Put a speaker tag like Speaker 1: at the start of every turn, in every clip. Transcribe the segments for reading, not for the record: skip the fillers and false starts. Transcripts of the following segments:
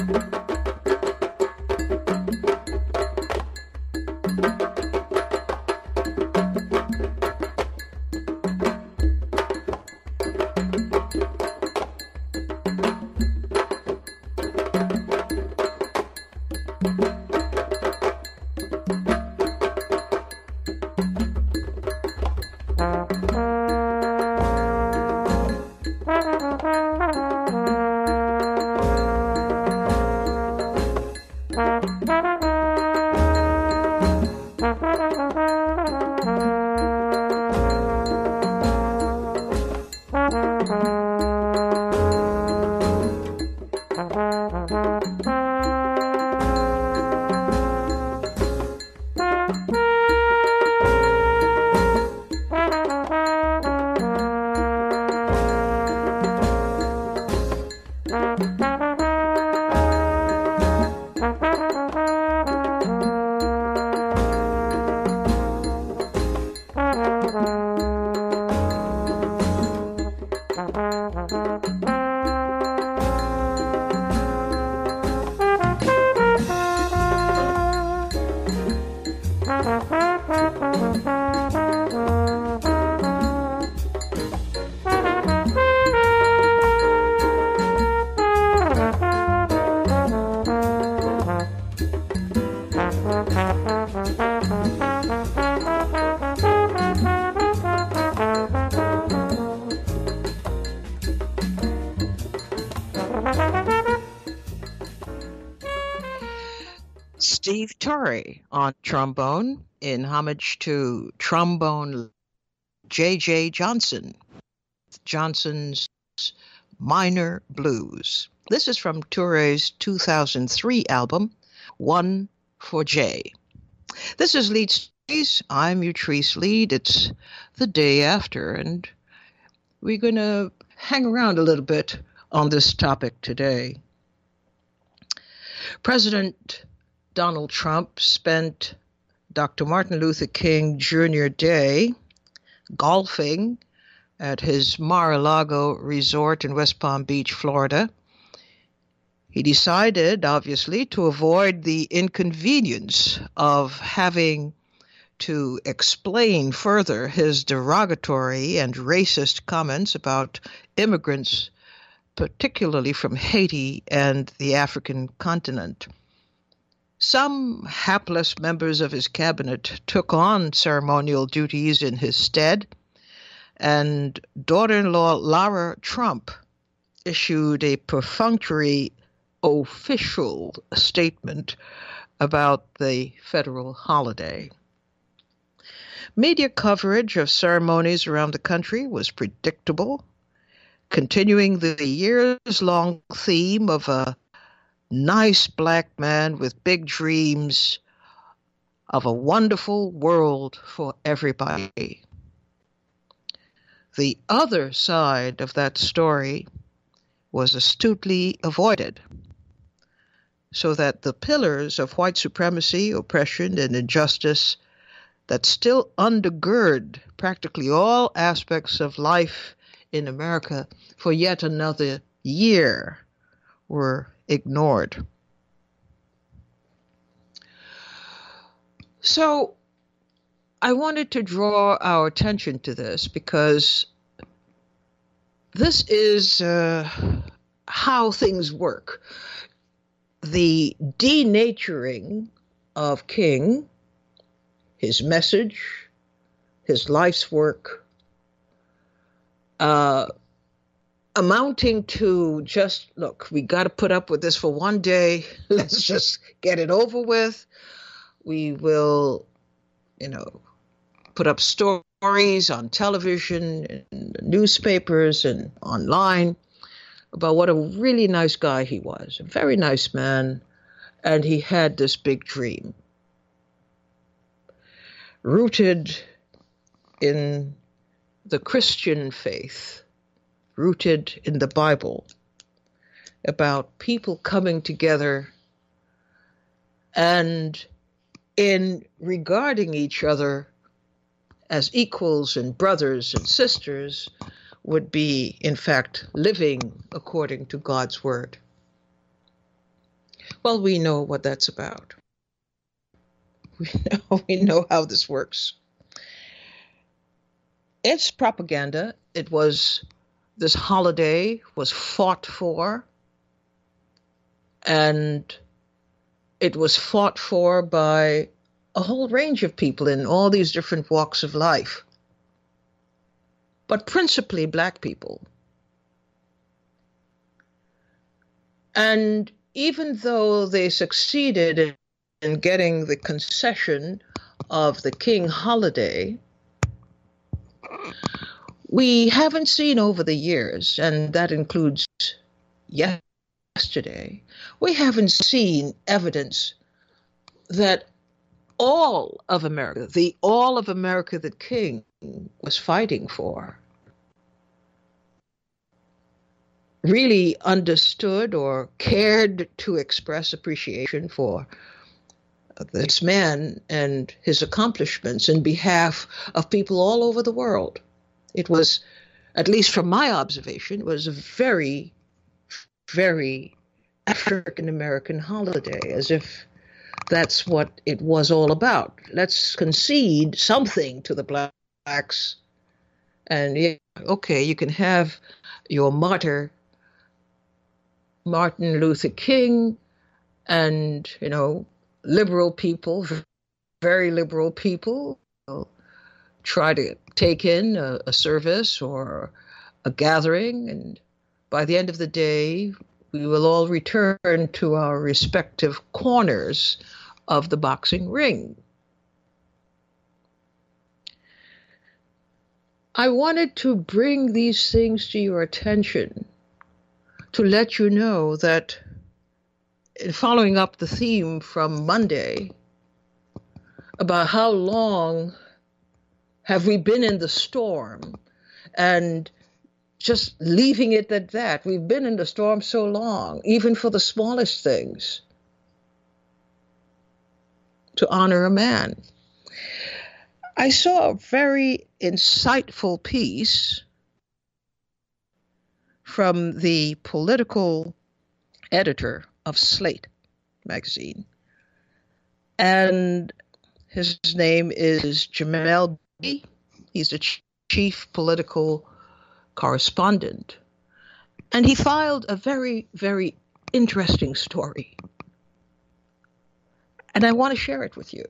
Speaker 1: Steve Torrey on trombone in homage to trombone J.J. Johnson, Johnson's Minor Blues. This is from Torrey's 2003 album, One for Jay. This is Lead Studies. I'm Utrice Lead. It's the day after, and we're going to hang around a little bit on this topic today. President Donald Trump spent Dr. Martin Luther King Jr. Day golfing at his Mar-a-Lago resort in West Palm Beach, Florida. He decided, obviously, to avoid the inconvenience of having to explain further his derogatory and racist comments about immigrants, particularly from Haiti and the African continent. Some hapless members of his cabinet took on ceremonial duties in his stead, and daughter-in-law Lara Trump issued a perfunctory official statement about the federal holiday. Media coverage of ceremonies around the country was predictable, continuing the years-long theme of a nice black man with big dreams of a wonderful world for everybody. The other side of that story was astutely avoided, so that the pillars of white supremacy, oppression, and injustice that still undergird practically all aspects of life in America for yet another year were ignored. So I wanted to draw our attention to this because this is how things work. The denaturing of King, his message, his life's work, amounting to just, look, we got to put up with this for one day. Let's just get it over with. We will, put up stories on television, and newspapers, and online about what a really nice guy he was, a very nice man, and he had this big dream. Rooted in the Christian faith, rooted in the Bible, about people coming together and in regarding each other as equals and brothers and sisters would be, in fact, living according to God's word. Well, we know what that's about. We know how this works. It's propaganda. This holiday was fought for, and it was fought for by a whole range of people in all these different walks of life, but principally Black people. And even though they succeeded in getting the concession of the King holiday, we haven't seen over the years, and that includes yesterday, we haven't seen evidence that all of America, the all of America that King was fighting for, really understood or cared to express appreciation for this man and his accomplishments in behalf of people all over the world. It was, at least from my observation, it was a very, very African American holiday, as if that's what it was all about. Let's concede something to the Blacks. And yeah, okay, you can have your martyr, Martin Luther King, and, liberal people, very liberal people, try to take in a service or a gathering, and by the end of the day, we will all return to our respective corners of the boxing ring. I wanted to bring these things to your attention to let you know that, in following up the theme from Monday about how long have we been in the storm, and just leaving it at that. We've been in the storm so long, even for the smallest things, to honor a man. I saw a very insightful piece from the political editor of Slate magazine, and his name is Jamel B. He's the chief political correspondent, and he filed a very, very interesting story, and I want to share it with you.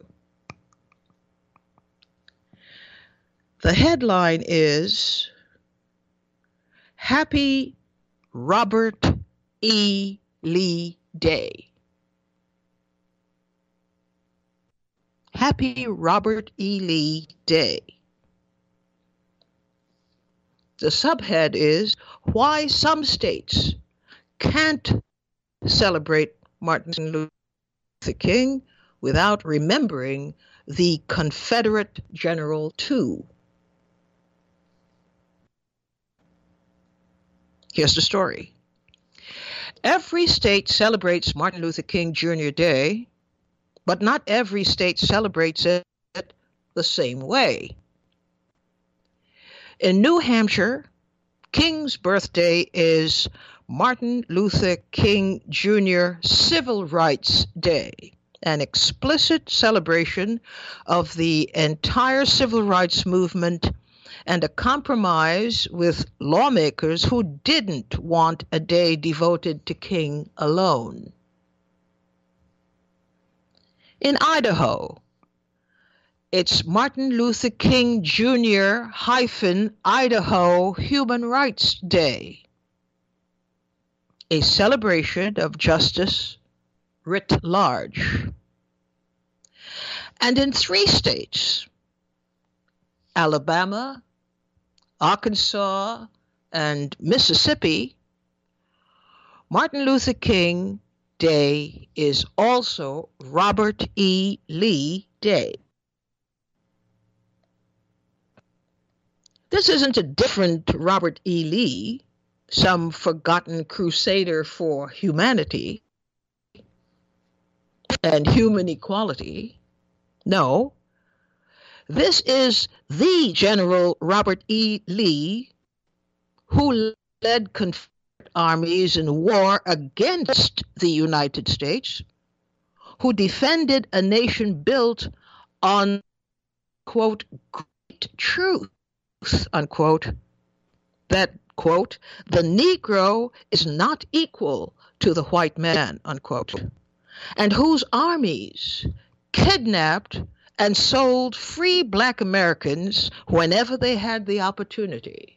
Speaker 1: The headline is Happy Robert E. Lee Day. Happy Robert E. Lee Day. The subhead is Why Some States Can't Celebrate Martin Luther King Without Remembering the Confederate General too. Here's the story. Every state celebrates Martin Luther King Jr. Day, but not every state celebrates it the same way. In New Hampshire, King's birthday is Martin Luther King Jr. Civil Rights Day, an explicit celebration of the entire civil rights movement and a compromise with lawmakers who didn't want a day devoted to King alone. In Idaho, it's Martin Luther King Jr. Idaho Human Rights Day, a celebration of justice writ large. And in 3 states, Alabama, Arkansas, and Mississippi, Martin Luther King Day is also Robert E. Lee Day. This isn't a different Robert E. Lee, some forgotten crusader for humanity and human equality. No, this is the General Robert E. Lee who led Confederate armies in war against the United States, who defended a nation built on, quote, great truth, unquote, that, quote, the Negro is not equal to the white man, unquote, and whose armies kidnapped and sold free Black Americans whenever they had the opportunity.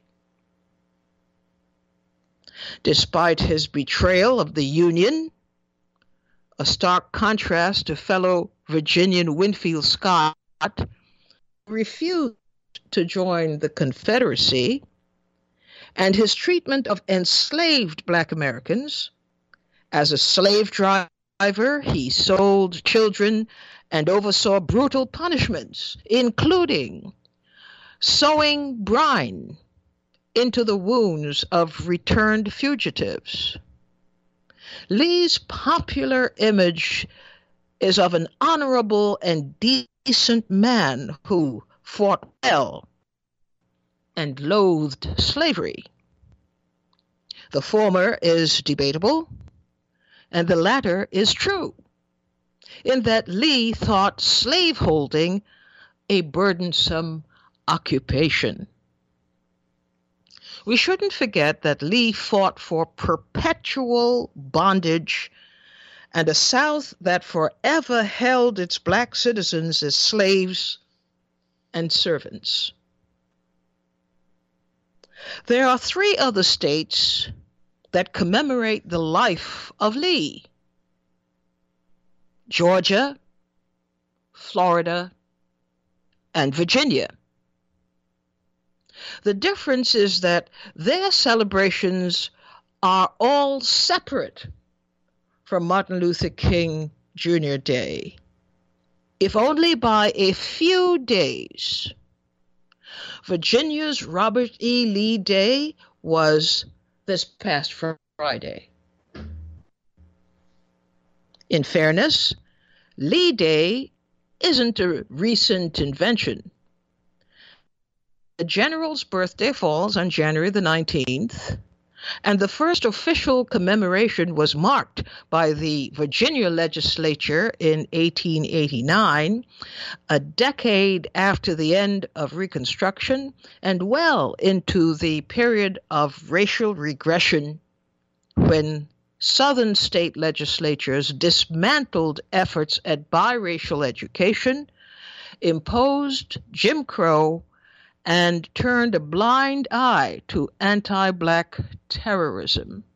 Speaker 1: Despite his betrayal of the Union, a stark contrast to fellow Virginian Winfield Scott, refused to join the Confederacy, and his treatment of enslaved Black Americans. As a slave driver, he sold children and oversaw brutal punishments, including sowing brine into the wounds of returned fugitives. Lee's popular image is of an honorable and decent man who fought well and loathed slavery. The former is debatable, and the latter is true, in that Lee thought slaveholding a burdensome occupation. We shouldn't forget that Lee fought for perpetual bondage and a South that forever held its Black citizens as slaves and servants. There are 3 other states that commemorate the life of Lee: Georgia, Florida, and Virginia. The difference is that their celebrations are all separate from Martin Luther King Jr. Day, if only by a few days. Virginia's Robert E. Lee Day was this past Friday. In fairness, Lee Day isn't a recent invention. The general's birthday falls on January the 19th, and the first official commemoration was marked by the Virginia legislature in 1889, a decade after the end of Reconstruction and well into the period of racial regression, when Southern state legislatures dismantled efforts at biracial education, imposed Jim Crow, and turned a blind eye to anti-Black terrorism.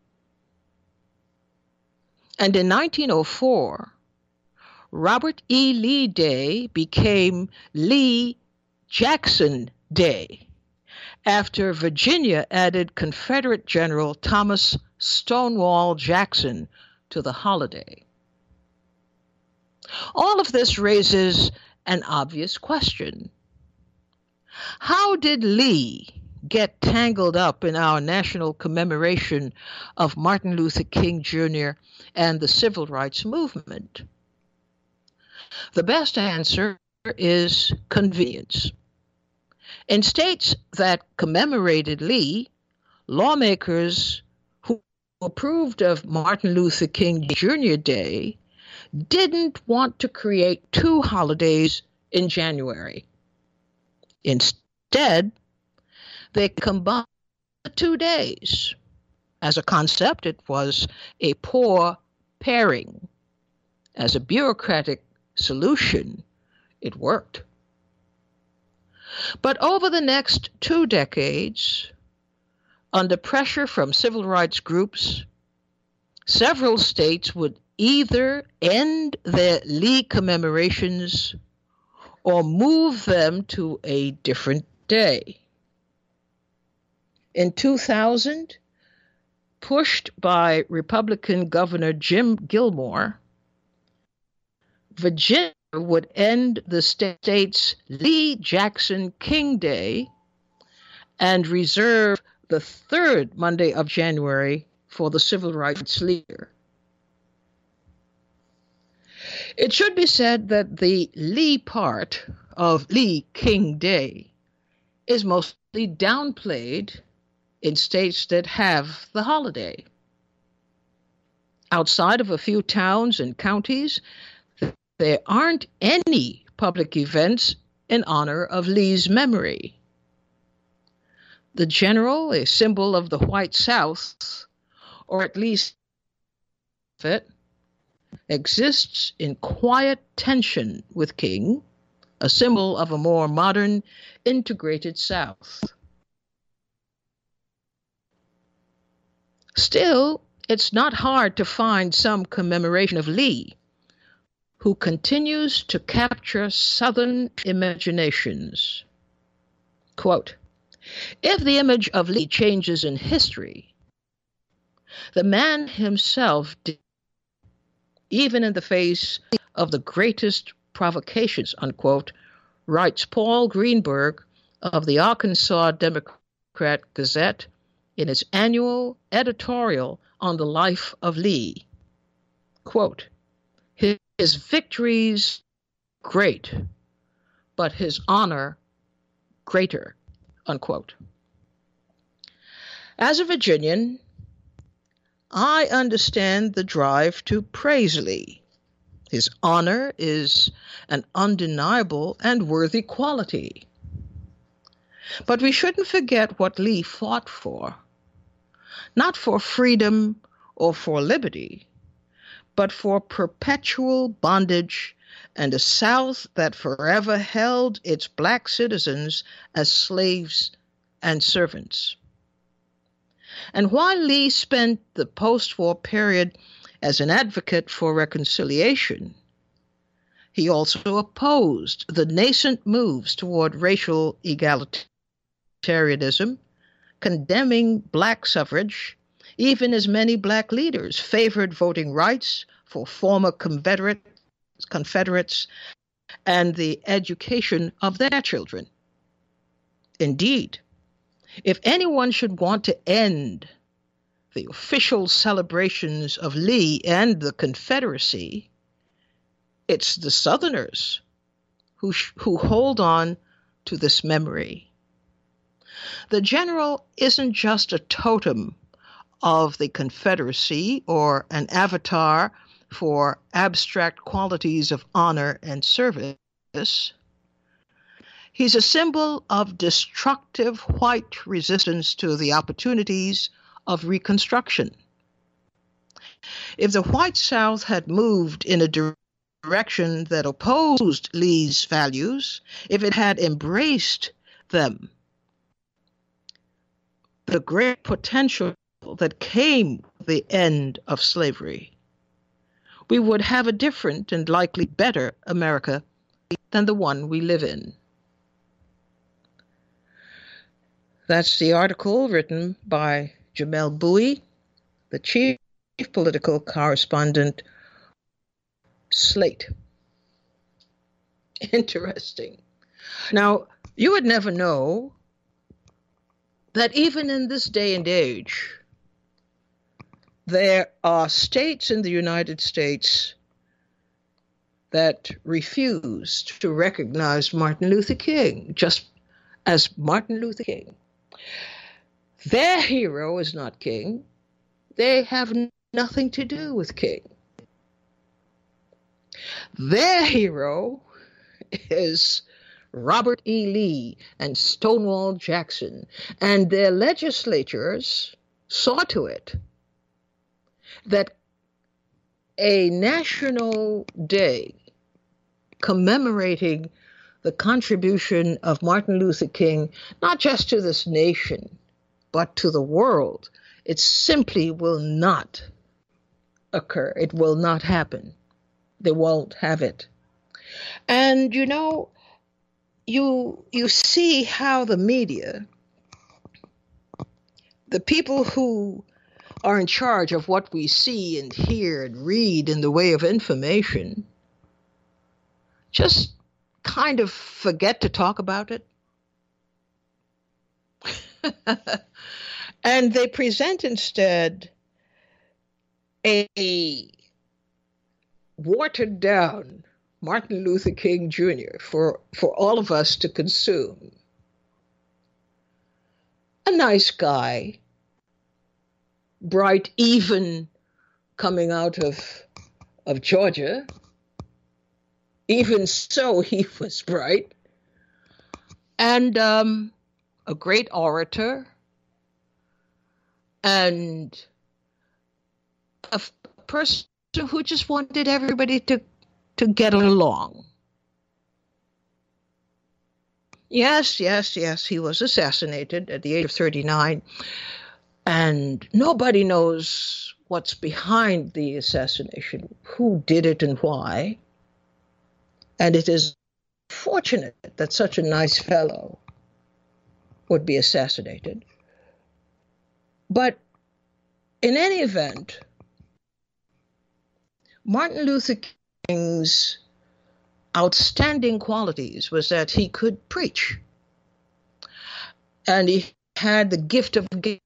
Speaker 1: And in 1904, Robert E. Lee Day became Lee Jackson Day, after Virginia added Confederate General Thomas Stonewall Jackson to the holiday. All of this raises an obvious question. How did Lee get tangled up in our national commemoration of Martin Luther King Jr. and the Civil Rights Movement? The best answer is convenience. In states that commemorated Lee, lawmakers who approved of Martin Luther King Jr. Day didn't want to create 2 holidays in January. Instead, they combined the 2 days. As a concept, it was a poor pairing. As a bureaucratic solution, it worked. But over the next 2 decades, under pressure from civil rights groups, several states would either end their Lee commemorations or move them to a different day. In 2000, pushed by Republican Governor Jim Gilmore, Virginia would end the state's Lee Jackson King Day and reserve the 3rd Monday of January for the civil rights leader. It should be said that the Lee part of Lee King Day is mostly downplayed in states that have the holiday. Outside of a few towns and counties, there aren't any public events in honor of Lee's memory. The general, a symbol of the white South, or at least it, exists in quiet tension with King, a symbol of a more modern, integrated South. Still, it's not hard to find some commemoration of Lee, who continues to capture Southern imaginations. Quote, "If the image of Lee changes in history, the man himself did, even in the face of the greatest provocations," unquote, writes Paul Greenberg of the Arkansas Democrat Gazette in its annual editorial on the life of Lee. Quote, "His victories great, but his honor greater," unquote. As a Virginian, I understand the drive to praise Lee. His honor is an undeniable and worthy quality. But we shouldn't forget what Lee fought for. Not for freedom or for liberty, but for perpetual bondage and a South that forever held its black citizens as slaves and servants. And while Lee spent the post-war period as an advocate for reconciliation, he also opposed the nascent moves toward racial egalitarianism, condemning black suffrage, even as many black leaders favored voting rights for former Confederates and the education of their children. Indeed, if anyone should want to end the official celebrations of Lee and the Confederacy, it's the Southerners who hold on to this memory. The general isn't just a totem of the Confederacy or an avatar for abstract qualities of honor and service. He's a symbol of destructive white resistance to the opportunities of Reconstruction. If the white South had moved in a direction that opposed Lee's values, if it had embraced them, the great potential that came with the end of slavery, we would have a different and likely better America than the one we live in. That's the article written by Jamelle Bouie, the chief political correspondent, Slate. Interesting. Now, you would never know that even in this day and age, there are states in the United States that refuse to recognize Martin Luther King just as Martin Luther King. Their hero is not King. They have nothing to do with King. Their hero is Robert E. Lee and Stonewall Jackson, and their legislatures saw to it that a national day commemorating the contribution of Martin Luther King, not just to this nation, but to the world, it simply will not occur. It will not happen. They won't have it. And you know, you see how the media, the people who are in charge of what we see and hear and read in the way of information, just kind of forget to talk about it. And they present instead a watered down Martin Luther King Jr. for all of us to consume. a nice guy, bright, even coming out of Georgia. Even so, he was bright. And a great orator, and a person who just wanted everybody to get along. Yes, he was assassinated at the age of 39, and nobody knows what's behind the assassination, who did it and why. And it is fortunate that such a nice fellow would be assassinated. But in any event, Martin Luther King's outstanding qualities was that he could preach. And he had the gift of gab.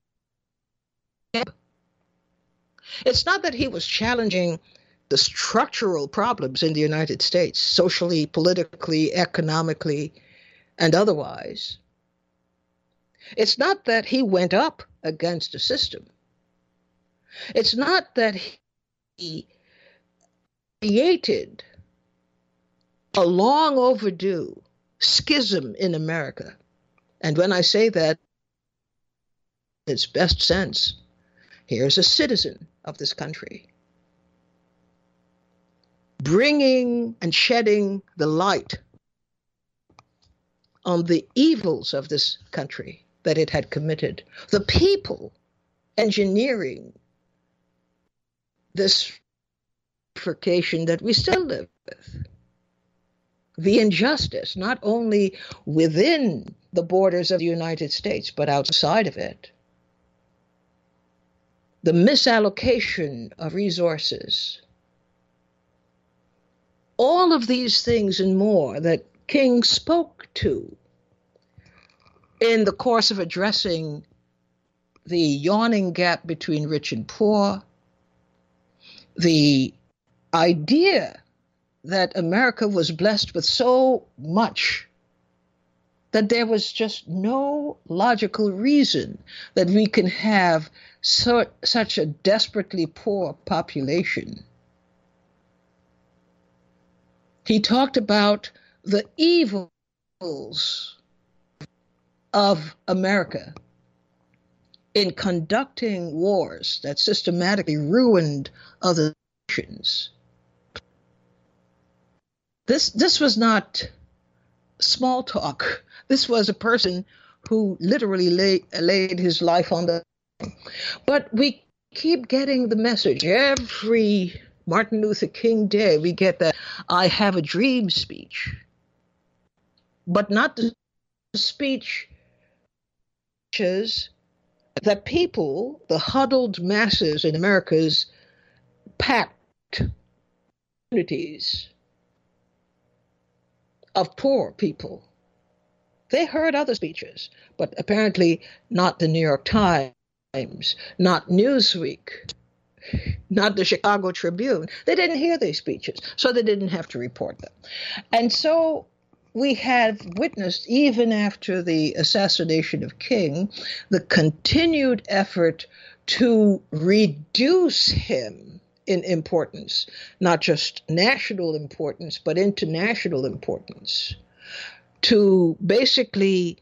Speaker 1: It's not that he was challenging the structural problems in the United States, socially, politically, economically, and otherwise. It's not that he went up against the system. It's not that he created a long overdue schism in America. And when I say that in its best sense, here's a citizen of this country bringing and shedding the light on the evils of this country that it had committed. The people engineering this bifurcation that we still live with. The injustice, not only within the borders of the United States, but outside of it. The misallocation of resources. All of these things and more that King spoke to in the course of addressing the yawning gap between rich and poor, the idea that America was blessed with so much that there was just no logical reason that we can have such a desperately poor population. He talked about the evils of America in conducting wars that systematically ruined other nations. This was not small talk. This was a person who literally laid his life on the line. But we keep getting the message. Every Martin Luther King Day, we get that I have a dream speech. But not the speech that people, the huddled masses in America's packed communities of poor people, they heard other speeches, but apparently not the New York Times, not Newsweek, not the Chicago Tribune. They didn't hear these speeches, so they didn't have to report them. And so we have witnessed, even after the assassination of King, the continued effort to reduce him in importance, not just national importance, but international importance, to basically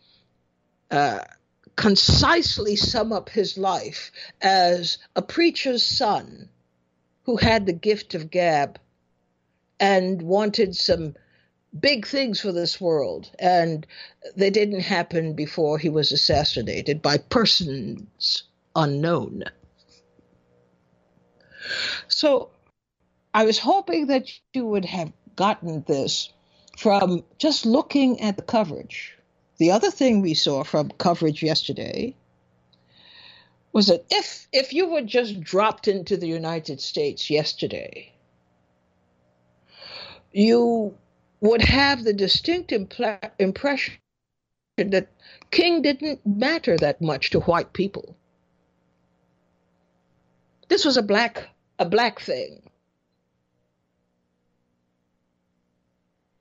Speaker 1: concisely sum up his life as a preacher's son who had the gift of gab and wanted some big things for this world, and they didn't happen before he was assassinated by persons unknown. So I was hoping that you would have gotten this from just looking at the coverage. The other thing we saw from coverage yesterday was that if you were just dropped into the United States yesterday, you would have the distinct impression that King didn't matter that much to white people. This was a black thing.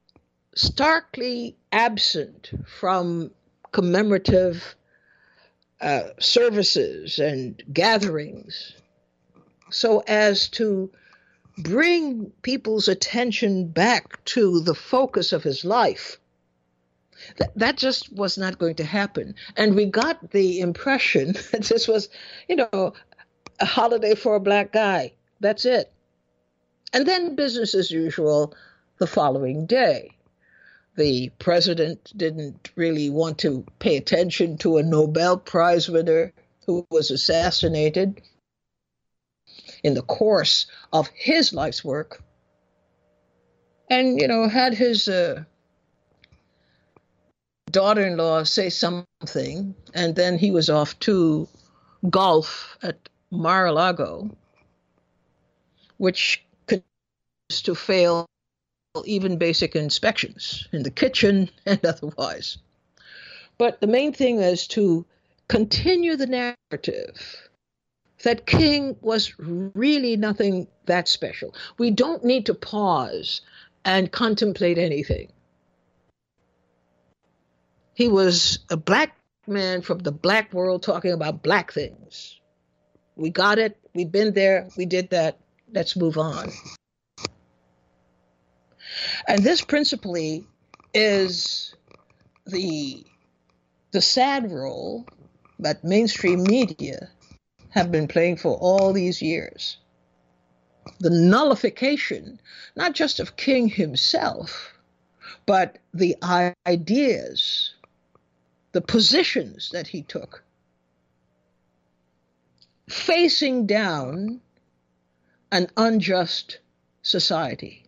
Speaker 1: Starkly absent from commemorative services and gatherings so as to bring people's attention back to the focus of his life. That just was not going to happen. And we got the impression that this was, a holiday for a black guy. That's it. And then business as usual the following day. The president didn't really want to pay attention to a Nobel Prize winner who was assassinated in the course of his life's work. And, had his daughter-in-law say something, and then he was off to golf at Mar-a-Lago, which continues to fail even basic inspections in the kitchen and otherwise. But the main thing is to continue the narrative that King was really nothing that special. We don't need to pause and contemplate anything. He was a black man from the black world talking about black things. We got it. We've been there. We did that. Let's move on. And this principally is the sad role that mainstream media have been playing for all these years. The nullification, not just of King himself, but the ideas, the positions that he took, facing down an unjust society.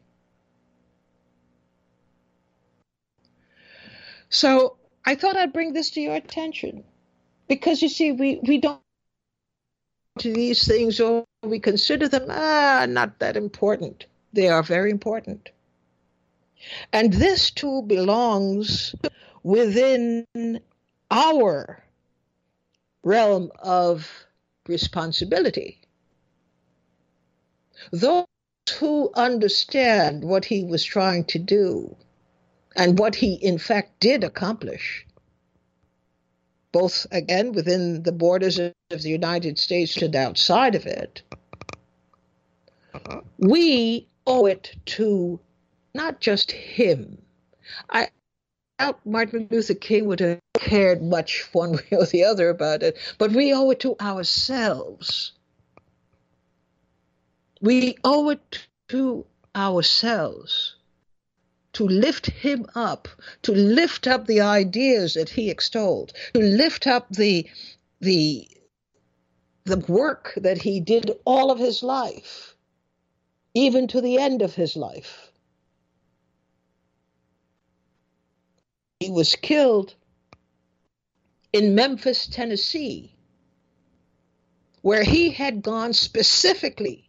Speaker 1: So I thought I'd bring this to your attention because, you see, we don't do these things, or we consider them not that important. They are very important. And this too belongs within our realm of responsibility. Those who understand what he was trying to do and what he in fact did accomplish, both again within the borders of the United States and outside of it, we owe it to not just him. I doubt Martin Luther King would have cared much one way or the other about it, but we owe it to ourselves. We owe it to ourselves to lift him up, to lift up the ideas that he extolled, to lift up the work that he did all of his life, even to the end of his life. He was killed in Memphis, Tennessee, where he had gone specifically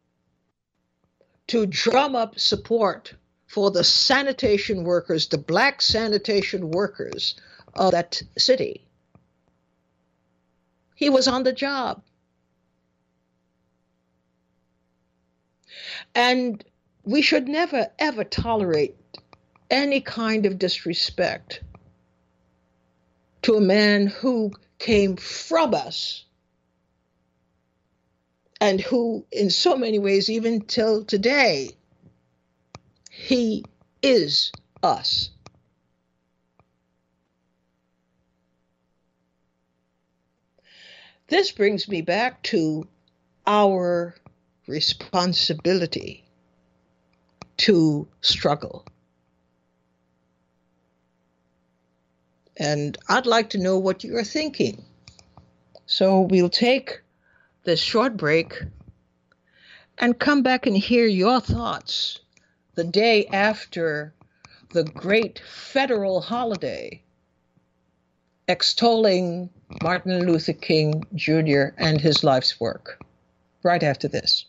Speaker 1: to drum up support for the sanitation workers, the black sanitation workers of that city. He was on the job. And we should never, ever tolerate any kind of disrespect to a man who came from us and who, in so many ways, even till today, he is us. This brings me back to our responsibility to struggle. And I'd like to know what you're thinking. So we'll take this short break and come back and hear your thoughts the day after the great federal holiday extolling Martin Luther King Jr. and his life's work. Right after this.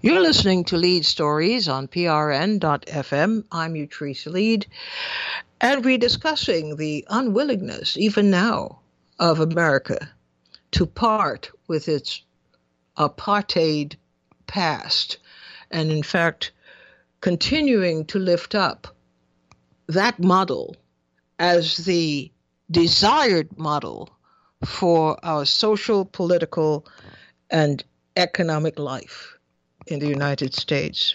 Speaker 1: You're listening to Lead Stories on PRN.FM. I'm Utrice Lead, and we're discussing the unwillingness, even now, of America to part with its apartheid past, and in fact, continuing to lift up that model as the desired model for our social, political, and economic life in the United States.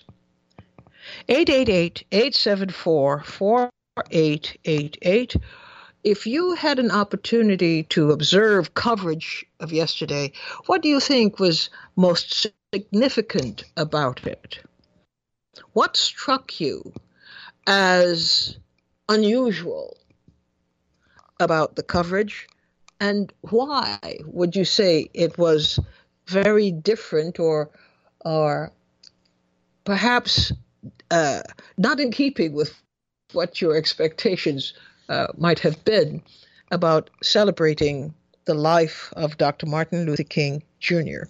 Speaker 1: 888-874-4888. If you had an opportunity to observe coverage of yesterday, what do you think was most significant about it? What struck you as unusual about the coverage, and why would you say it was very different or perhaps not in keeping with what your expectations might have been about celebrating the life of Dr. Martin Luther King Jr.?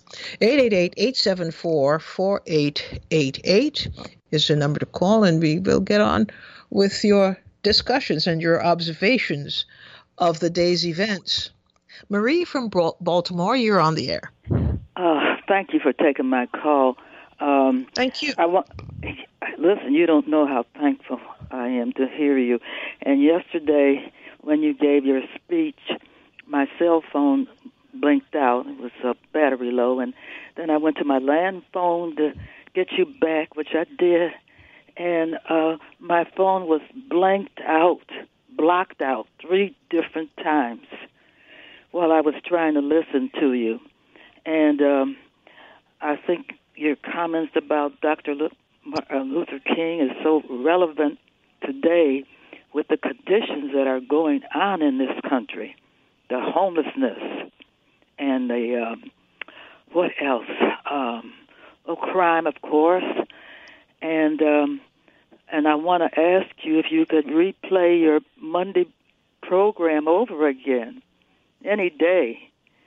Speaker 1: 888-874-4888 is the number to call, and we will get on with your discussions and your observations of the day's events. Marie from Baltimore, you're on the air.
Speaker 2: Thank you for taking my call.
Speaker 1: Thank you.
Speaker 2: Listen, you don't know how thankful I am to hear you. And yesterday, when you gave your speech, my cell phone blinked out. It was battery low, and then I went to my land phone to get you back, which I did, and my phone was blocked out 3 different times while I was trying to listen to you. And I think your comments about Dr. Luther King is so relevant today with the conditions that are going on in this country, the homelessness and the, what else? Crime, of course. And I want to ask you if you could replay your Monday program over again any day.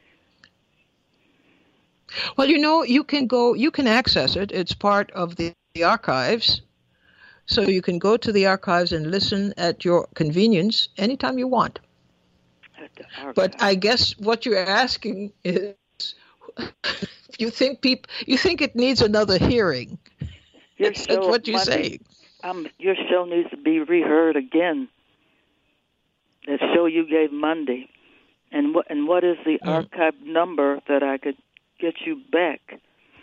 Speaker 1: Well, you can access it. It's part of the archives. So you can go to the archives and listen at your convenience anytime you want. But I guess what you're asking is, you think it needs another hearing. That's what you're saying.
Speaker 2: Your show needs to be reheard again. The show you gave Monday. And what is the archive number that I could get you back?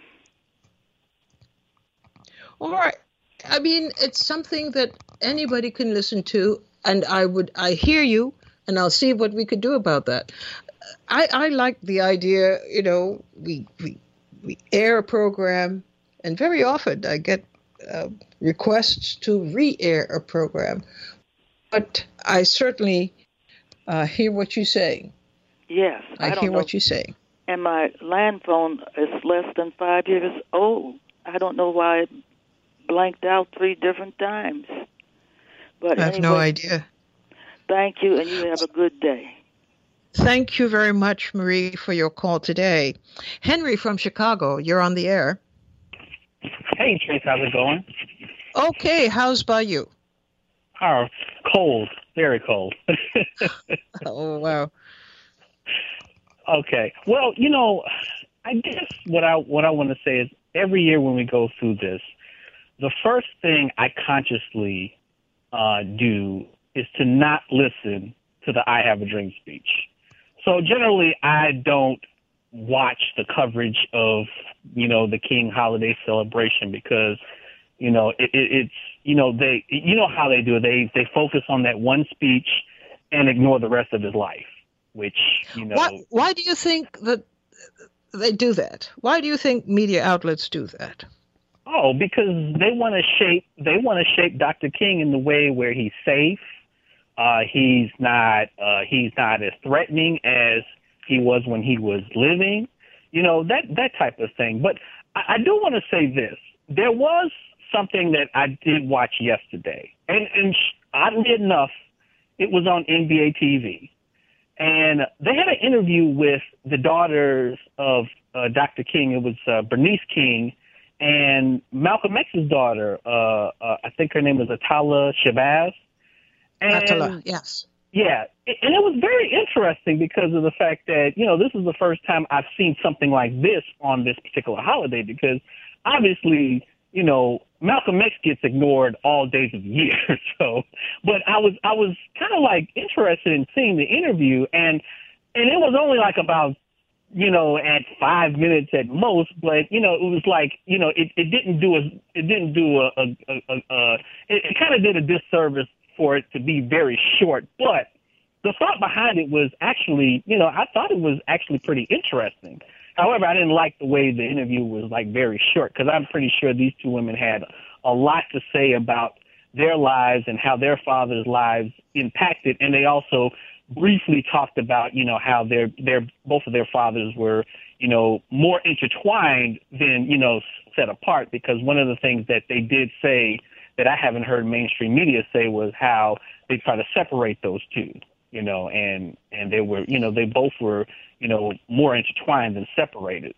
Speaker 1: All right. I mean, it's something that anybody can listen to, and I hear you, and I'll see what we could do about that. I like the idea, we air a program, and very often I get requests to re-air a program, but I certainly hear what you're saying.
Speaker 2: Yes,
Speaker 1: I hear what you're saying.
Speaker 2: And my land phone is less than 5 years old. I don't know why it blanked out 3 different times. But
Speaker 1: I have no idea.
Speaker 2: Thank you, and you have a good day.
Speaker 1: Thank you very much, Marie, for your call today. Henry from Chicago, you're on the air.
Speaker 3: Hey, Trace, how's it going?
Speaker 1: Okay, how's by you?
Speaker 3: Oh, cold, very cold.
Speaker 1: Oh, wow.
Speaker 3: Okay. Well, I guess what I want to say is every year when we go through this, the first thing I consciously do is to not listen to the I Have a Dream speech. So generally, I don't watch the coverage of, the King holiday celebration because, it's, they, how they do it. They focus on that one speech and ignore the rest of his life, which,
Speaker 1: Why do you think that they do that? Why do you think media outlets do that?
Speaker 3: Oh, because they want to shape Dr. King in the way where he's safe. He's not as threatening as he was when he was living, that type of thing. But I do want to say this. There was something that I did watch yesterday, and oddly enough, it was on NBA TV. And they had an interview with the daughters of Dr. King. It was Bernice King and Malcolm X's daughter, I think her name was Atala Shabazz.
Speaker 1: Atala, yes.
Speaker 3: Yeah, and it was very interesting because of the fact that, this is the first time I've seen something like this on this particular holiday, because obviously, Malcolm X gets ignored all days of the year. So, but I was kind of like interested in seeing the interview, and it was only like about, at 5 minutes at most, but, it was like, it kind of did a disservice for it to be very short, but the thought behind it was actually, I thought it was actually pretty interesting. However, I didn't like the way the interview was like very short, because I'm pretty sure these two women had a lot to say about their lives and how their fathers' lives impacted. And they also briefly talked about, how both of their fathers were, more intertwined than, set apart, because one of the things that they did say that I haven't heard mainstream media say was how they try to separate those two, and they were, they both were, more intertwined than separated.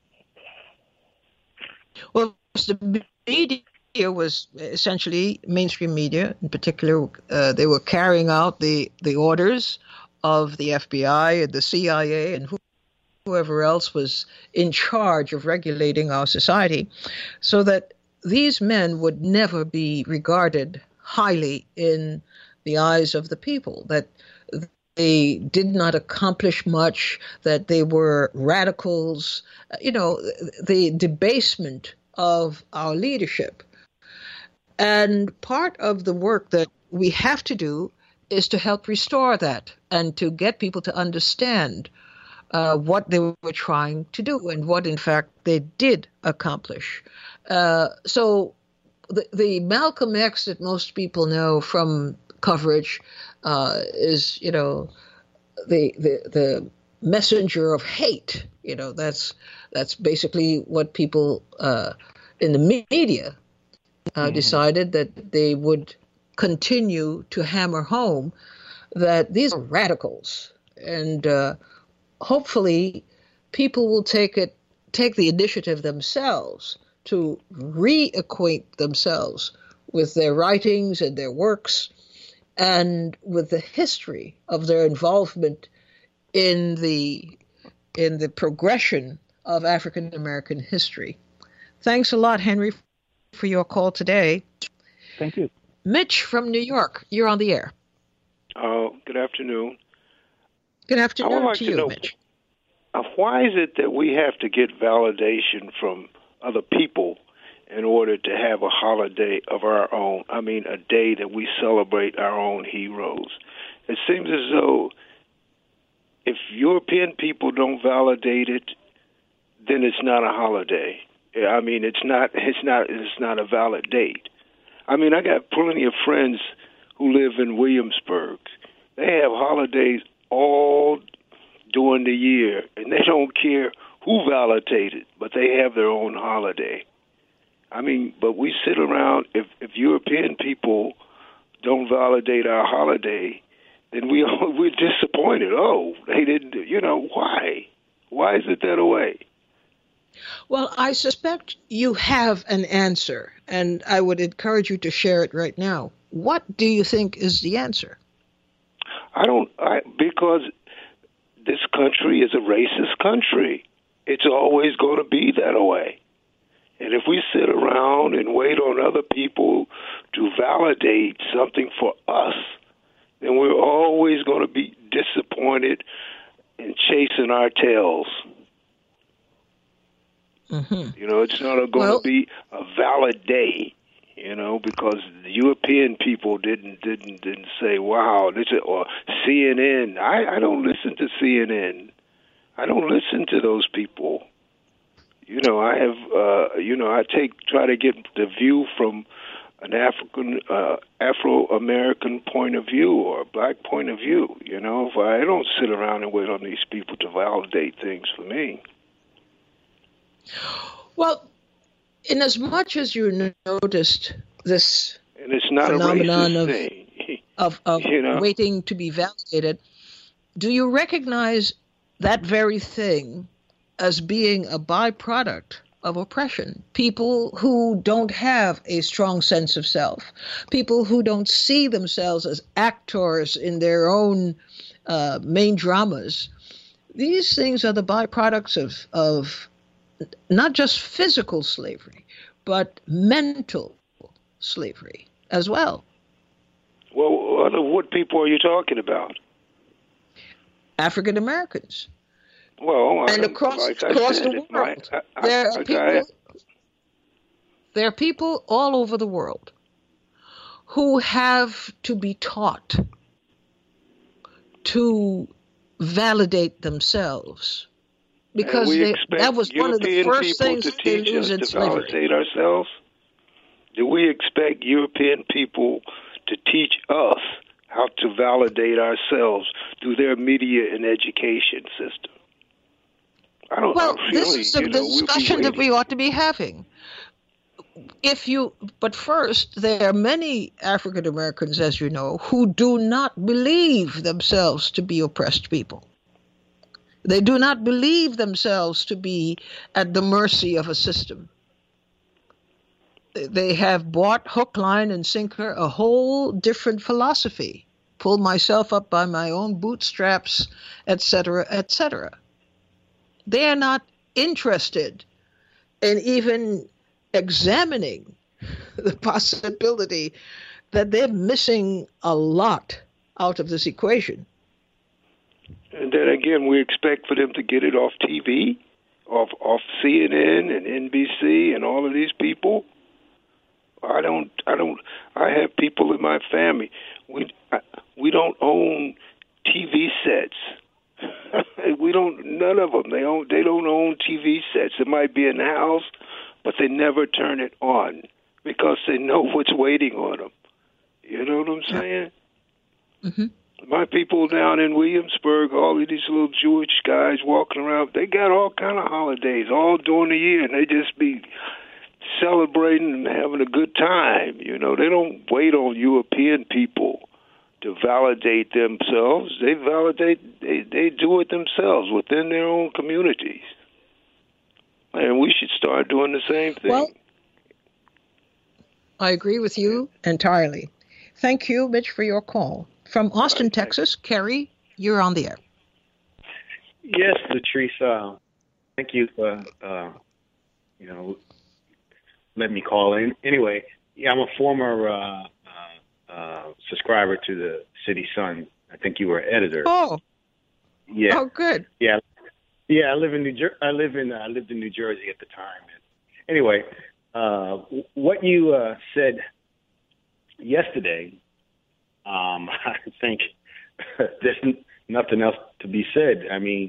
Speaker 1: Well, the media was essentially mainstream media in particular. They were carrying out the orders of the FBI and the CIA and whoever else was in charge of regulating our society, so that these men would never be regarded highly in the eyes of the people, that they did not accomplish much, that they were radicals, the debasement of our leadership. And part of the work that we have to do is to help restore that and to get people to understand what they were trying to do and what, in fact, they did accomplish. So the Malcolm X that most people know from coverage is, the messenger of hate. That's basically what people in the media decided, that they would continue to hammer home that these are radicals, and hopefully people will take the initiative themselves to reacquaint themselves with their writings and their works and with the history of their involvement in the progression of African American history. Thanks a lot, Henry, for your call today.
Speaker 3: Thank you.
Speaker 1: Mitch from New York, you're on the air.
Speaker 4: Good afternoon.
Speaker 1: Good afternoon
Speaker 4: I would like
Speaker 1: to you,
Speaker 4: know,
Speaker 1: Mitch.
Speaker 4: Why is it that we have to get validation from other people in order to have a holiday of our own? I mean, a day that we celebrate our own heroes. It seems as though if European people don't validate it, then it's not a holiday. I mean, it's not a valid date. I mean, I got plenty of friends who live in Williamsburg. They have holidays all during the year, and they don't care who validated, but they have their own holiday. I mean, but we sit around, if European people don't validate our holiday, then we're disappointed. Oh, they didn't, why? Why is it that way?
Speaker 1: Well, I suspect you have an answer, and I would encourage you to share it right now. What do you think is the answer?
Speaker 4: Because this country is a racist country. It's always going to be that way. And if we sit around and wait on other people to validate something for us, then we're always going to be disappointed and chasing our tails.
Speaker 1: Mm-hmm.
Speaker 4: It's not going to be a valid day, because the European people didn't say, wow, or CNN. I don't listen to CNN. I don't listen to those people. I have, I try to get the view from an Afro-American point of view or a black point of view. If I don't sit around and wait on these people to validate things for me.
Speaker 1: Well, in as much as you noticed this
Speaker 4: and it's not
Speaker 1: phenomenon
Speaker 4: a racist thing.
Speaker 1: of waiting to be validated, do you recognize that very thing as being a byproduct of oppression, people who don't have a strong sense of self, people who don't see themselves as actors in their own main dramas. These things are the byproducts of not just physical slavery, but mental slavery as well.
Speaker 4: Well, what people are you talking about?
Speaker 1: African Americans.
Speaker 4: Well,
Speaker 1: and across the world. There are people all over the world who have to be taught to validate themselves, because that was one of the first things they lose in slavery.
Speaker 4: Validate ourselves? Do we expect European people to teach us how to validate ourselves through their media and education system?
Speaker 1: This is the discussion that we ought to be having. But first, there are many African Americans, as you know, who do not believe themselves to be oppressed people. They do not believe themselves to be at the mercy of a system. They have bought hook, line, and sinker a whole different philosophy. Pull myself up by my own bootstraps, etc., etc. They are not interested in even examining the possibility that they're missing a lot out of this equation.
Speaker 4: And then again, we expect for them to get it off TV, off CNN and NBC and all of these people. I have people in my family. We don't own TV sets. None of them. They don't own TV sets. It might be in the house, but they never turn it on because they know what's waiting on them. You know what I'm saying?
Speaker 1: Mm-hmm.
Speaker 4: My people down in Williamsburg, all of these little Jewish guys walking around, they got all kind of holidays all during the year, and they just be celebrating and having a good time. You know, they don't wait on European people to validate themselves. They do it themselves within their own communities. And we should start doing the same thing.
Speaker 1: Well, I agree with you entirely. Thank you, Mitch, for your call. From Austin, Texas, Kerry, you're on the air.
Speaker 5: Yes, Latrice, thank you for, letting me call in. Anyway, I'm a former subscriber to the City Sun. I think you were editor.
Speaker 1: Oh.
Speaker 5: Yeah.
Speaker 1: Oh, good.
Speaker 5: Yeah. Yeah, I live in New Jersey. I lived in New Jersey at the time. Anyway, what you said yesterday, I think there's nothing else to be said. I mean,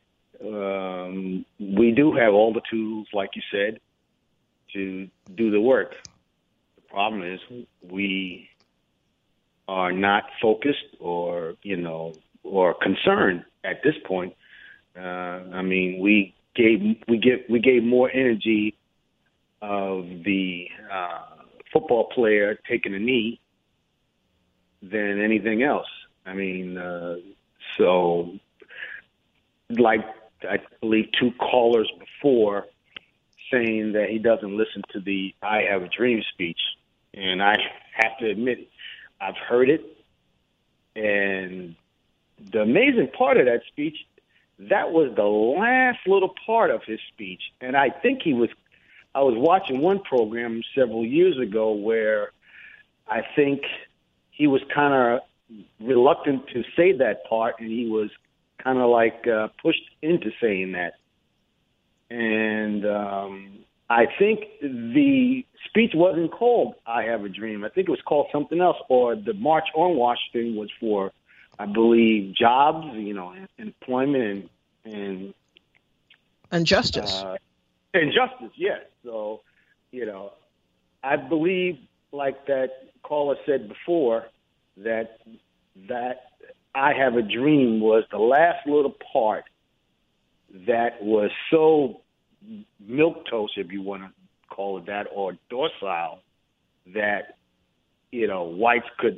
Speaker 5: we do have all the tools, like you said, to do the work. The problem is we are not focused or concerned at this point. I mean, we gave more energy of the football player taking a knee than anything else. I mean, so like I believe two callers before saying that he doesn't listen to the "I Have a Dream" speech, and I have to admit, I've heard it, and the amazing part of that speech, that was the last little part of his speech. And I think I was watching one program several years ago where I think he was kind of reluctant to say that part, and he was kind of like pushed into saying that. And I think the speech wasn't called "I Have a Dream." I think it was called something else, or the March on Washington was for, I believe, jobs, employment and
Speaker 1: justice.
Speaker 5: And justice, yes. So, I believe, like that caller said before, that "I Have a Dream" was the last little part that was so milquetoast, if you want to call it that, or docile, that whites could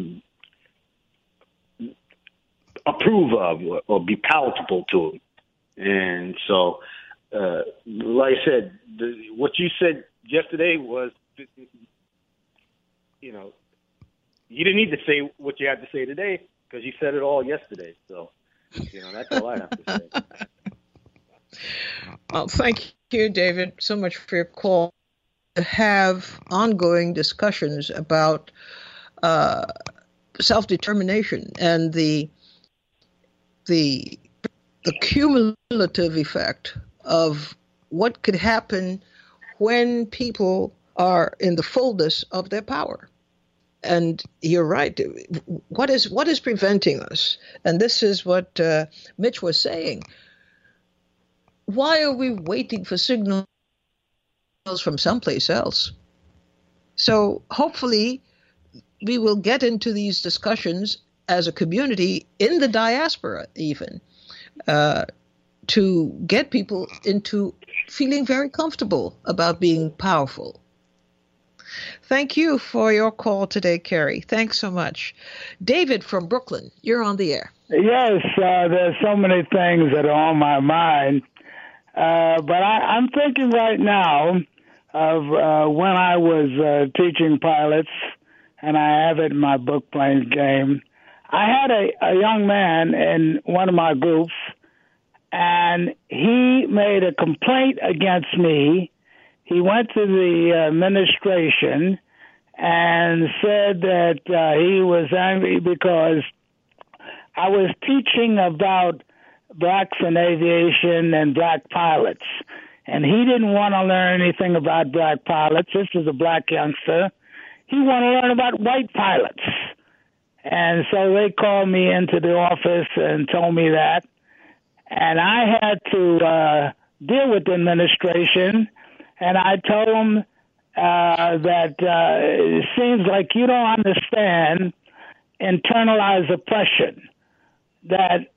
Speaker 5: approve of or be palatable to them. And so, like I said, what you said yesterday was, you know, you didn't need to say what you had to say today because you said it all yesterday. So, you know, that's all I have to say.
Speaker 1: Well, thank you, David, so much for your call. To have ongoing discussions about self-determination and the cumulative effect of what could happen when people are in the fullness of their power. And you're right. What is preventing us? And this is what Mitch was saying. Why are we waiting for signals from someplace else? So hopefully we will get into these discussions as a community in the diaspora even, to get people into feeling very comfortable about being powerful. Thank you for your call today, Carrie. Thanks so much. David from Brooklyn, you're on the air.
Speaker 6: Yes, there's so many things that are on my mind. But I'm thinking right now of when I was teaching pilots, and I have it in my book, Planes Game. I had a young man in one of my groups, and he made a complaint against me. He went to the administration and said that he was angry because I was teaching about blacks in aviation and black pilots. And he didn't want to learn anything about black pilots. This was a black youngster. He wanted to learn about white pilots. And so they called me into the office and told me that. And I had to deal with the administration. And I told them that it seems like you don't understand internalized oppression, that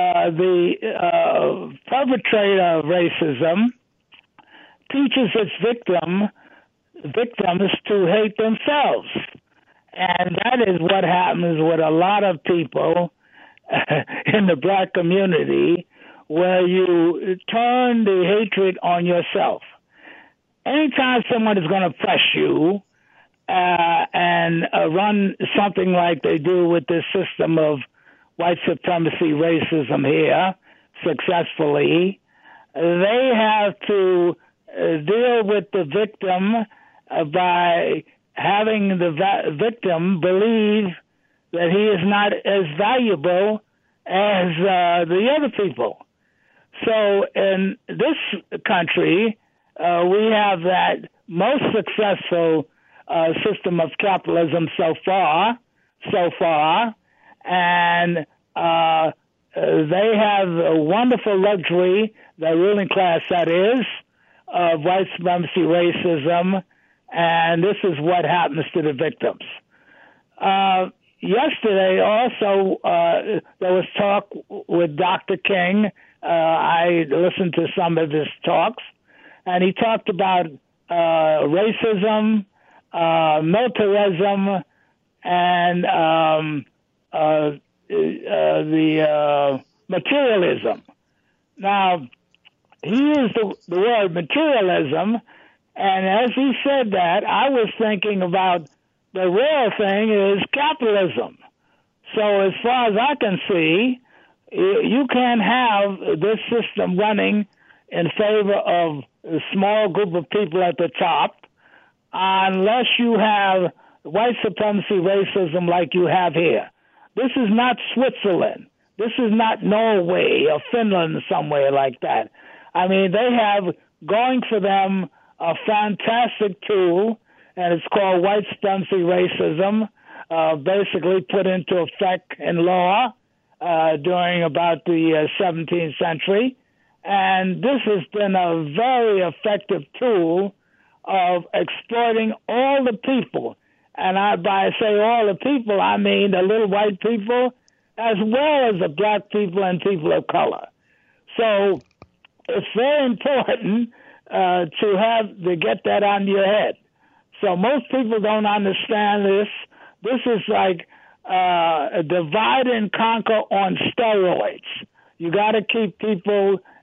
Speaker 6: the perpetrator of racism teaches its victims to hate themselves. And that is what happens with a lot of people in the black community, where you turn the hatred on yourself. Anytime someone is going to press you and run something like they do with this system of white supremacy racism here successfully, they have to deal with the victim by having the victim believe that he is not as valuable as the other people. So in this country, we have that most successful system of capitalism so far, and they have a wonderful luxury, the ruling class that is, of white supremacy racism, and this is what happens to the victims. Yesterday also, there was talk with Dr. King. I listened to some of his talks, and he talked about racism, militarism, and the materialism. Now, he used the word materialism, and as he said that, I was thinking about the real thing is capitalism. So as far as I can see, you can't have this system running in favor of a small group of people at the top unless you have white supremacy racism like you have here. This is not Switzerland. This is not Norway or Finland, somewhere like that. I mean, they have going for them a fantastic tool, and it's called white supremacy racism, basically put into effect in law during about the 17th century. And this has been a very effective tool of exploiting all the people. And by say all the people, I mean the little white people as well as the black people and people of color. So it's very important to get that on your head. So most people don't understand this. This is like a divide and conquer on steroids. You got to keep people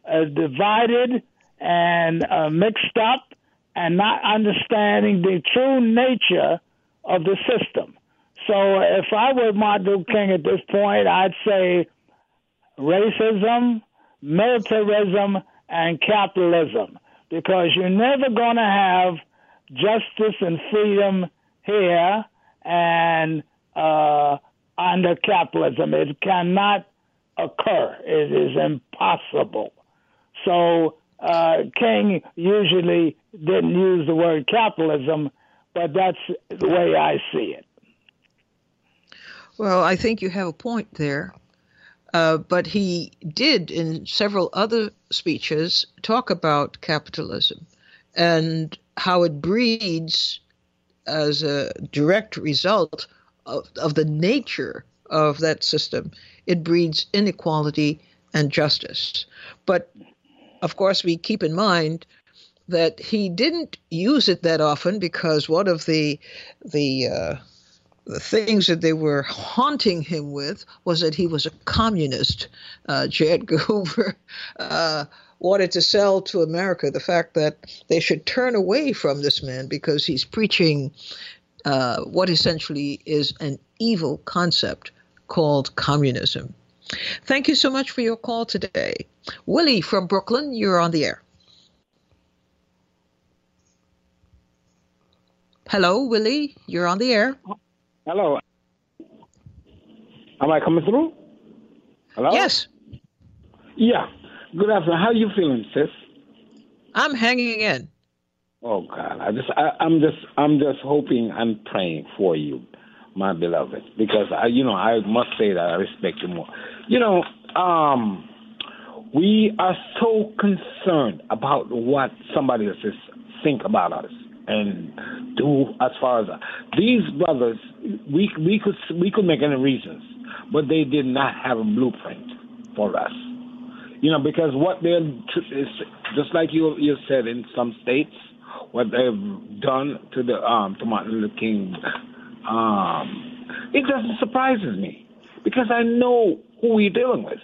Speaker 6: divided and mixed up and not understanding the true nature of the system. So if I were Martin Luther King at this point, I'd say racism, militarism, and capitalism, because you're never going to have justice and freedom here and under capitalism. It cannot occur. It is impossible. So King usually didn't use the word capitalism, but that's the way I see it.
Speaker 1: Well, I think you have a point there. But he did, in several other speeches, talk about capitalism and how it breeds, as a direct result of the nature of that system, it breeds inequality and justice. But, of course, we keep in mind that he didn't use it that often because one of the things that they were haunting him with was that he was a communist. J. Edgar Hoover wanted to sell to America the fact that they should turn away from this man because he's preaching what essentially is an evil concept called communism. Thank you so much for your call today. Willie from Brooklyn, you're on the air. Hello, Willie, you're on the air.
Speaker 7: Hello. Am I coming through? Hello?
Speaker 1: Yes.
Speaker 7: Yeah. Good afternoon. How are you feeling, sis?
Speaker 1: I'm hanging in.
Speaker 7: Oh God, I'm just hoping and praying for you, my beloved, because I must say that I respect you more. We are so concerned about what somebody else think about us and do as far as these brothers. We could make any reasons, but they did not have a blueprint for us. Because what they're just like you said in some states, what they've done to to Martin Luther King, it doesn't surprise me because I know who we're dealing with.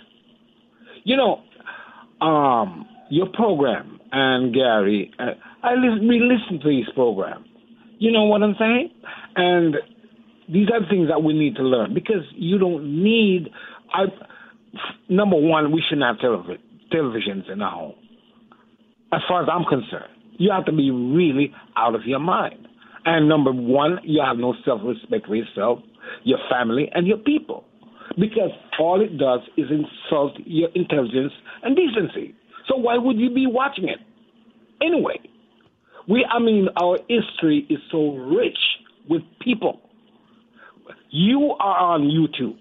Speaker 7: Your program and Gary, we listen to these programs. You know what I'm saying? And these are things that we need to learn because you don't need. Number one, we shouldn't have televisions in our home. As far as I'm concerned, you have to be really out of your mind. And number one, you have no self-respect for yourself, your family, and your people. Because all it does is insult your intelligence and decency. So why would you be watching it? Anyway, our history is so rich with people. You are on YouTube.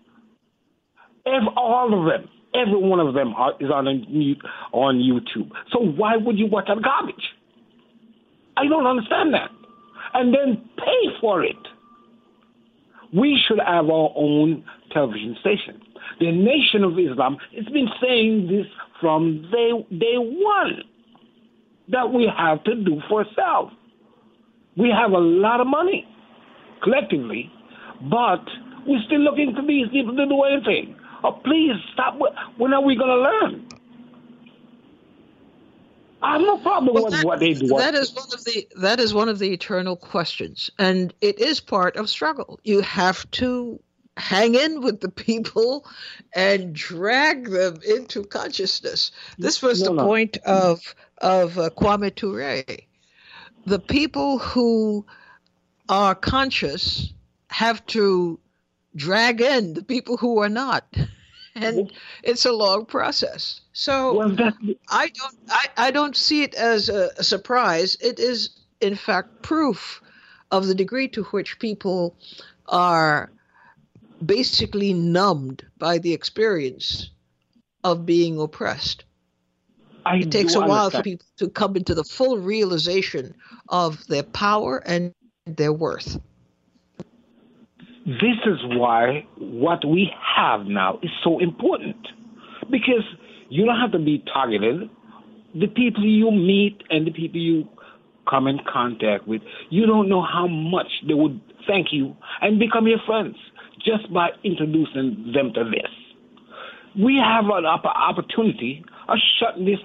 Speaker 7: All of them, every one of them is on YouTube. So why would you watch that garbage? I don't understand that. And then pay for it. We should have our own television station. The Nation of Islam has been saying this from day one, that we have to do for ourselves. We have a lot of money, collectively, but we're still looking for these people to do anything. Oh, please stop. When are we going to learn? I have no problem with what they do.
Speaker 1: That is one of the eternal questions, and it is part of struggle. You have to hang in with the people and drag them into consciousness. This was the point of Kwame Ture. The people who are conscious have to drag in the people who are not, and it's a long process. So I don't see it as a surprise. It is, in fact, proof of the degree to which people are basically numbed by the experience of being oppressed. It takes a while for people to come into the full realization of their power and their worth.
Speaker 7: This is why what we have now is so important, because you don't have to be targeted. The people you meet and the people you come in contact with, you don't know how much they would thank you and become your friends just by introducing them to this. We have an opportunity are shutting this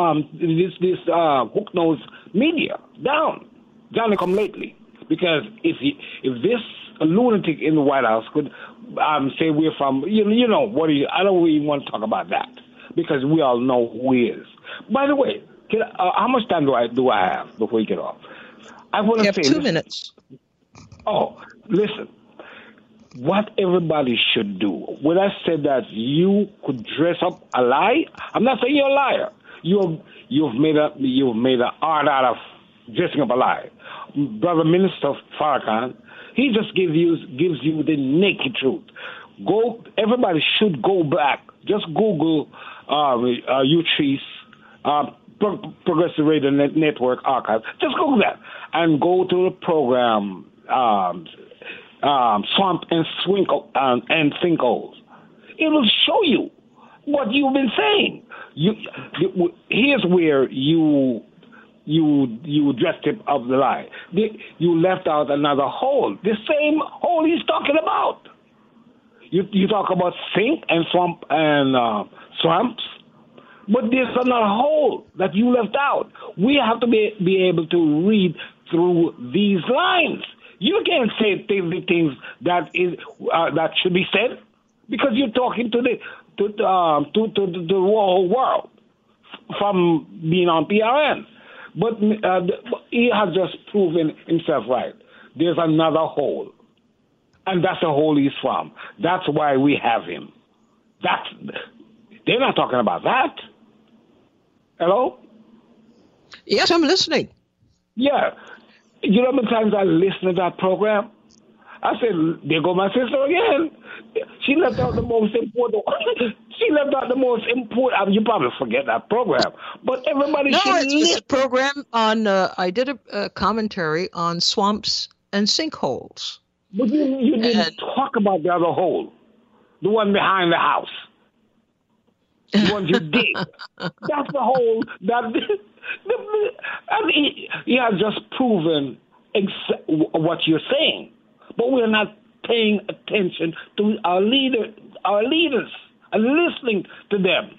Speaker 7: hook nose media down. Johnny come lately, because if this lunatic in the White House could say we're from, you know what? I don't even want to talk about that, because we all know who he is. By the way, how much time do I have before we get off? I want to say
Speaker 1: 2 minutes.
Speaker 7: Oh, listen. What everybody should do. When I said that you could dress up a lie, I'm not saying you're a liar. You've made an art out of dressing up a lie. Brother Minister Farrakhan, he just gives you the naked truth. Everybody should go back. Just Google Utrice, Progressive Radio Network Archive. Just Google that and go to the program Swamp and Sinkholes. It will show you what you've been saying. Here's where you dressed it up the lie. You left out another hole, the same hole he's talking about. You talk about sink and swamp and swamps, but there's another hole that you left out. We have to be able to read through these lines. You can't say things that should be said, because you're talking to the whole world from being on PRN. But he has just proven himself right. There's another hole, and that's the hole he's from. That's why we have him. They're not talking about that. Hello?
Speaker 1: Yes, I'm listening.
Speaker 7: Yeah. You know how many times I listen to that program? I said, there go my sister again. She left out the most important. You probably forget that program, but everybody should listen.
Speaker 1: It's a program on. I did a commentary on swamps and sinkholes.
Speaker 7: But you didn't talk about the other hole, the one behind the house, the one you dig. That's the hole he has just proven what you're saying, but we're not paying attention to our leaders and listening to them.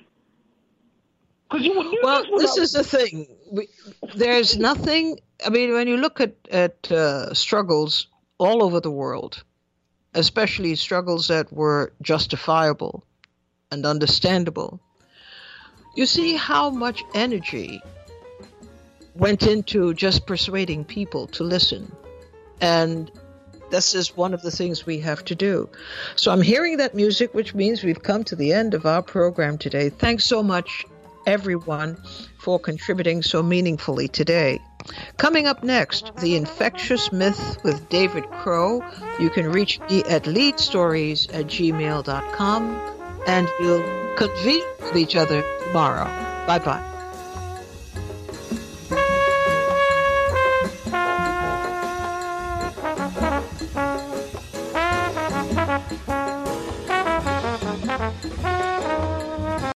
Speaker 1: This is the thing. There's nothing. I mean, when you look at struggles all over the world, especially struggles that were justifiable and understandable, you see how much energy went into just persuading people to listen. And this is one of the things we have to do. So I'm hearing that music, which means we've come to the end of our program today. Thanks so much, everyone, for contributing so meaningfully today. Coming up next, The Infectious Myth with David Crow. You can reach me at leadstories@gmail.com, and we'll convene with each other tomorrow. Bye-bye.